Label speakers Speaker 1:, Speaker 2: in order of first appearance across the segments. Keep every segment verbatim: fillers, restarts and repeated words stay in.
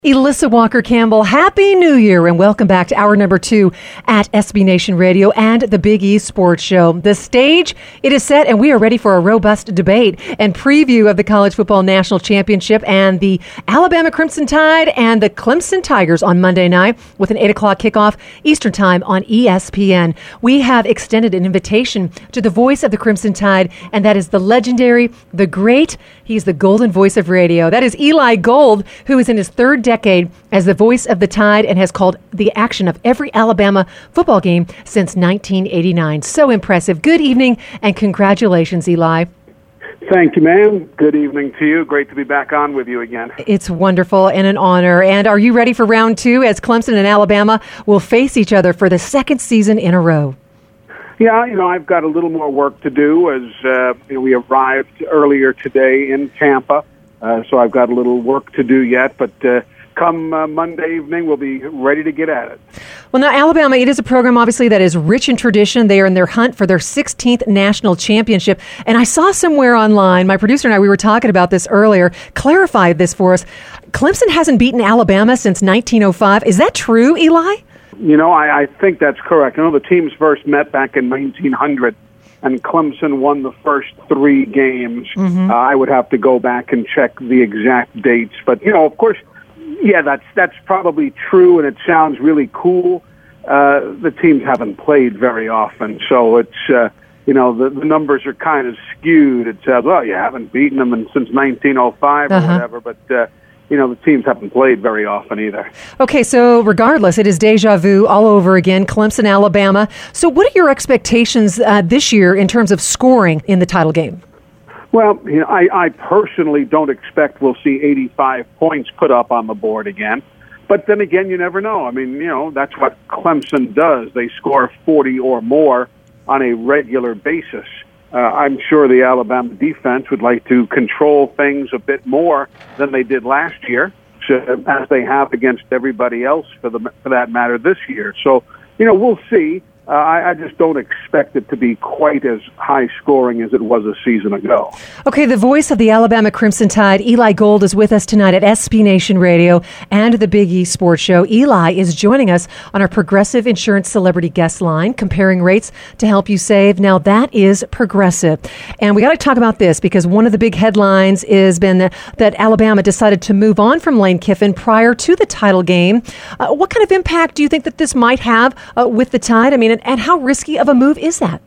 Speaker 1: Elissa Walker-Campbell, Happy New Year, and welcome back to hour number two at S B Nation Radio and the Big East Sports Show. The stage, it is set, and we are ready for a robust debate and preview of the College Football National Championship and the Alabama Crimson Tide and the Clemson Tigers on Monday night with an eight o'clock kickoff Eastern Time on E S P N. We have extended an invitation to the voice of the Crimson Tide, and that is the legendary, the great, he's the golden voice of radio. That is Eli Gold, who is in his third decade as the voice of the Tide and has called the action of every Alabama football game since nineteen eighty-nine. So impressive. Good evening and congratulations, Eli.
Speaker 2: Thank you, ma'am. Good evening to you. Great to be back on with you again.
Speaker 1: It's wonderful and an honor. And are you ready for round two as Clemson and Alabama will face each other for the second season in a row?
Speaker 2: Yeah, you know, I've got a little more work to do as uh, you know, we arrived earlier today in Tampa. Uh, so I've got a little work to do yet, but uh, come uh, Monday evening, we'll be ready to get at it.
Speaker 1: Well, now, Alabama, it is a program, obviously, that is rich in tradition. They are in their hunt for their sixteenth national championship. And I saw somewhere online, my producer and I, we were talking about this earlier, clarified this for us. Clemson hasn't beaten Alabama since nineteen oh five. Is that true, Eli?
Speaker 2: You know, I, I think that's correct. I know the teams first met back in nineteen hundred. And Clemson won the first three games. Mm-hmm. Uh, I would have to go back and check the exact dates. But, you know, of course, yeah, that's that's probably true, and it sounds really cool. Uh, the teams haven't played very often, so it's, uh, you know, the, the numbers are kind of skewed. It says, well, you haven't beaten them in, since nineteen oh five or uh-huh. whatever, but... Uh, You know, the teams haven't played very often either.
Speaker 1: Okay, so regardless, it is deja vu all over again, Clemson, Alabama. So what are your expectations uh, this year in terms of scoring in the title game?
Speaker 2: Well, you know, I, I personally don't expect we'll see eighty-five points put up on the board again. But then again, you never know. I mean, you know, that's what Clemson does. They score forty or more on a regular basis. Uh, I'm sure the Alabama defense would like to control things a bit more than they did last year, so, as they have against everybody else for the for that matter this year. So, you know, we'll see. Uh, I, I just don't expect it to be quite as high scoring as it was a season ago.
Speaker 1: Okay, the voice of the Alabama Crimson Tide, Eli Gold, is with us tonight at S B Nation Radio and the Big East Sports Show. Eli is joining us on our Progressive Insurance Celebrity Guest Line, comparing rates to help you save. Now, that is Progressive. And we got to talk about this because one of the big headlines has been that, that Alabama decided to move on from Lane Kiffin prior to the title game. Uh, what kind of impact do you think that this might have uh, with the Tide? I mean, And, and how risky of a move is that?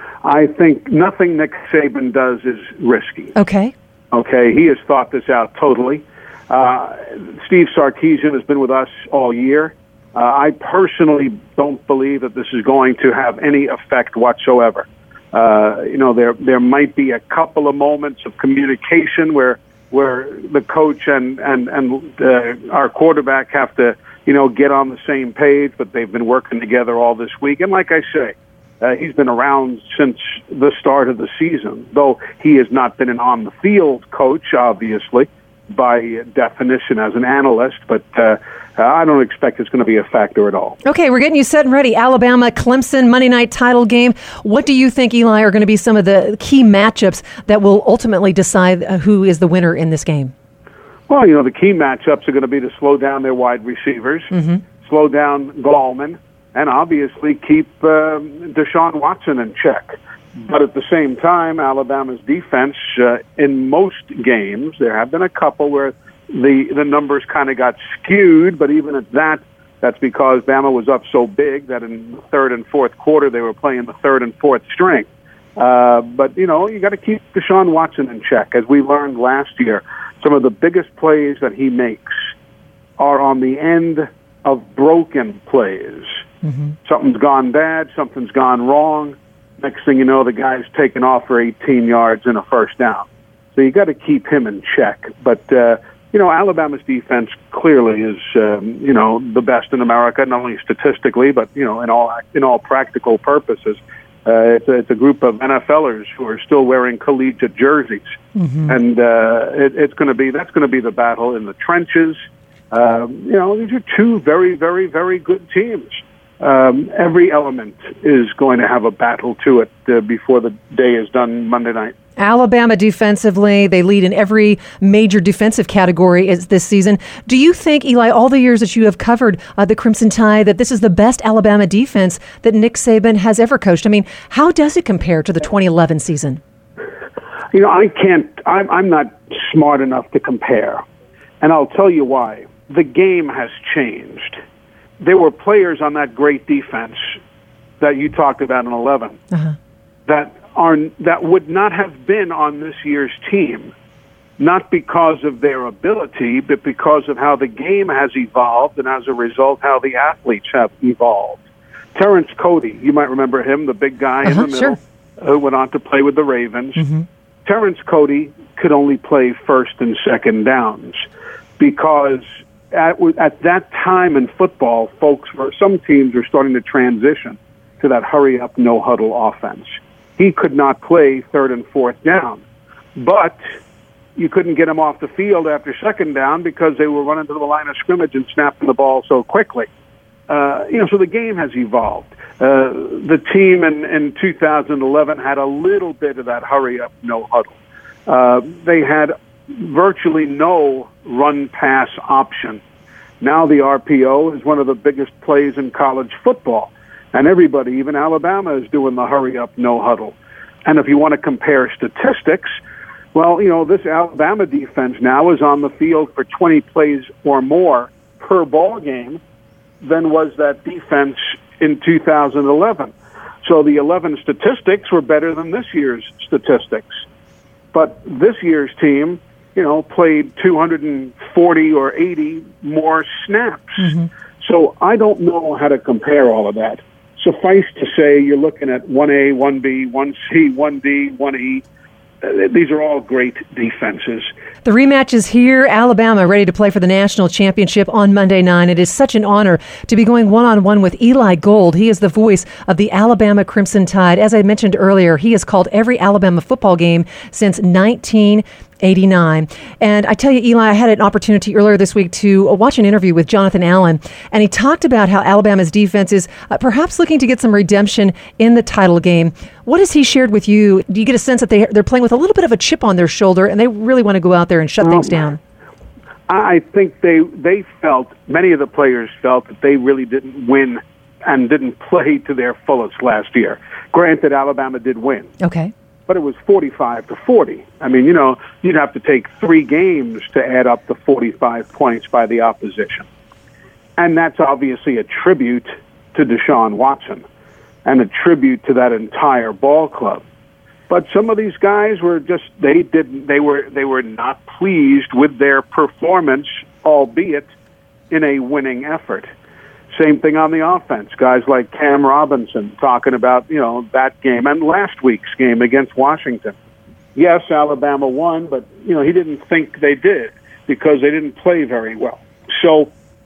Speaker 2: I think nothing Nick Saban does is risky.
Speaker 1: Okay.
Speaker 2: Okay, he has thought this out totally. Uh, Steve Sarkisian has been with us all year. Uh, I personally don't believe that this is going to have any effect whatsoever. Uh, you know, there there might be a couple of moments of communication where where the coach and and and uh, our quarterback have to, you know, get on the same page, but they've been working together all this week. And like I say, uh, he's been around since the start of the season, though he has not been an on-the-field coach, obviously, by definition as an analyst, but uh, I don't expect it's going to be a factor at all.
Speaker 1: Okay, we're getting you set and ready. Alabama, Clemson, Monday night title game. What do you think, Eli, are going to be some of the key matchups that will ultimately decide uh, who is the winner in this game?
Speaker 2: Well, you know, the key matchups are going to be to slow down their wide receivers, mm-hmm. slow down Gallman, and obviously keep um, Deshaun Watson in check. But at the same time, Alabama's defense, uh, in most games, there have been a couple where the, the numbers kind of got skewed, but even at that, that's because Bama was up so big that in the third and fourth quarter they were playing the third and fourth string. Uh, but, you know, you got to keep Deshaun Watson in check. As we learned last year, some of the biggest plays that he makes are on the end of broken plays. Mm-hmm. Something's gone bad, something's gone wrong. Next thing you know, the guy's taken off for eighteen yards and a first down. So you got to keep him in check. But, uh, you know, Alabama's defense clearly is, um, you know, the best in America, not only statistically, but, you know, in all in all practical purposes. Uh, it's, a, it's a group of NFLers who are still wearing collegiate jerseys, mm-hmm. and uh, it, it's going to be that's going to be the battle in the trenches. Um, you know, these are two very, very, very good teams. Um, every element is going to have a battle to it uh, before the day is done Monday night.
Speaker 1: Alabama defensively, they lead in every major defensive category is this season. Do you think, Eli, all the years that you have covered uh, the Crimson Tide, that this is the best Alabama defense that Nick Saban has ever coached? I mean, how does it compare to the twenty eleven season?
Speaker 2: You know, I can't, I'm, I'm not smart enough to compare. And I'll tell you why. The game has changed. There were players on that great defense that you talked about in eleven uh-huh. that are that would not have been on this year's team, not because of their ability, but because of how the game has evolved and as a result how the athletes have evolved. Terrence Cody, you might remember him, the big guy uh-huh, in the middle,
Speaker 1: sure.
Speaker 2: who went on to play with the Ravens.
Speaker 1: Mm-hmm.
Speaker 2: Terrence Cody could only play first and second downs because at, at that time in football, folks were some teams were starting to transition to that hurry-up, no-huddle offense. He could not play third and fourth down, but you couldn't get him off the field after second down because they were running to the line of scrimmage and snapping the ball so quickly. Uh, you know, so the game has evolved. Uh, the team in, in two thousand eleven had a little bit of that hurry-up, no-huddle. Uh, they had virtually no run-pass option. Now the R P O is one of the biggest plays in college football, and everybody, even Alabama, is doing the hurry-up, no-huddle. And if you want to compare statistics, well, you know, this Alabama defense now is on the field for twenty plays or more per ball game than was that defense in two thousand eleven. So the eleven statistics were better than this year's statistics. But this year's team, you know, played two hundred forty or eighty more snaps. Mm-hmm. So I don't know how to compare all of that. Suffice to say, you're looking at one A, one B, one C, one D, one E. Uh, these are all great defenses.
Speaker 1: The rematch is here. Alabama ready to play for the national championship on Monday night. It is such an honor to be going one-on-one with Eli Gold. He is the voice of the Alabama Crimson Tide. As I mentioned earlier, he has called every Alabama football game since nineteen eighty-nine. And I tell you, Eli, I had an opportunity earlier this week to watch an interview with Jonathan Allen, and he talked about how Alabama's defense is uh, perhaps looking to get some redemption in the title game. What has he shared with you? Do you get a sense that they, they're playing with a little bit of a chip on their shoulder, and they really want to go out there and shut
Speaker 2: well,
Speaker 1: things down?
Speaker 2: I think they they felt, many of the players felt that they really didn't win and didn't play to their fullest last year. Granted, Alabama did win.
Speaker 1: Okay.
Speaker 2: But it was forty-five to forty. I mean, you know, you'd have to take three games to add up the forty-five points by the opposition. And that's obviously a tribute to Deshaun Watson and a tribute to that entire ball club. But some of these guys were just, they didn't, they were, they were not pleased with their performance, albeit in a winning effort. Same thing on the offense. Guys like Cam Robinson talking about, you know, that game and last week's game against Washington. Yes, Alabama won, but, you know, he didn't think they did because they didn't play very well. So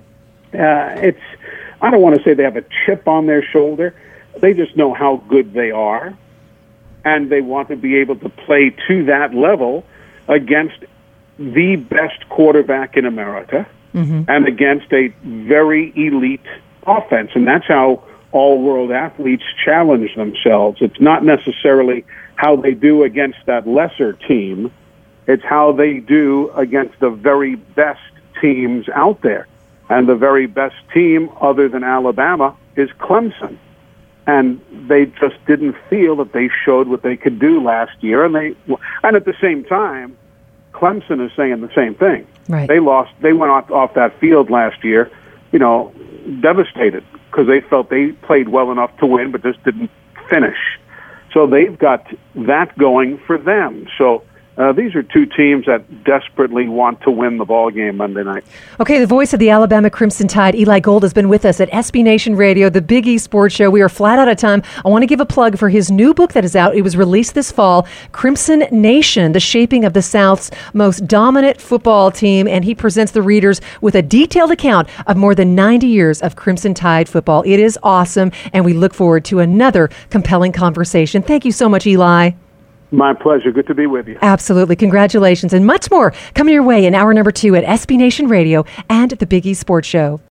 Speaker 2: uh, it's, I don't want to say they have a chip on their shoulder. They just know how good they are, and they want to be able to play to that level against the best quarterback in America. Mm-hmm. And against a very elite offense. And that's how all-world athletes challenge themselves. It's not necessarily how they do against that lesser team. It's how they do against the very best teams out there. And the very best team, other than Alabama, is Clemson. And they just didn't feel that they showed what they could do last year. And they, and at the same time, Clemson is saying the same thing.
Speaker 1: Right.
Speaker 2: They lost. They went off, off that field last year, you know, devastated because they felt they played well enough to win, but just didn't finish. So they've got that going for them. So uh, these are two teams that desperately want to win the ball game Monday night.
Speaker 1: Okay, the voice of the Alabama Crimson Tide, Eli Gold, has been with us at S B Nation Radio, the Big E Sports Show. We are flat out of time. I want to give a plug for his new book that is out. It was released this fall, Crimson Nation, The Shaping of the South's Most Dominant Football Team, and he presents the readers with a detailed account of more than ninety years of Crimson Tide football. It is awesome, and we look forward to another compelling conversation. Thank you so much, Eli.
Speaker 2: My pleasure. Good to be with you.
Speaker 1: Absolutely. Congratulations and much more coming your way in hour number two at S B Nation Radio and the Big E Sports Show.